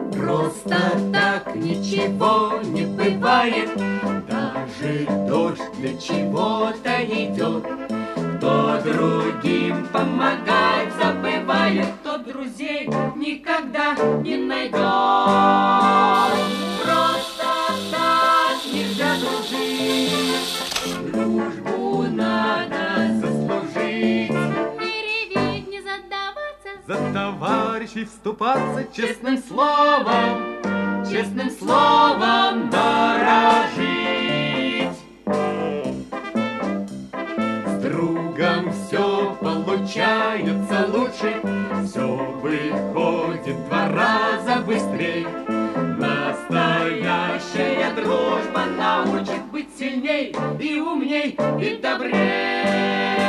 Просто так ничего не бывает, даже дождь для чего-то идет. Кто другим помогать забывает, тот друзей никогда не найдет. Просто так нельзя дружить, дружбу надо заслужить. В мире ведь не задаваться, За товарищей вступаться честным словом дорожить. С другом все получается лучше, все выходит в 2 раза быстрей. Настоящая дружба научит быть сильней и умней и добрей.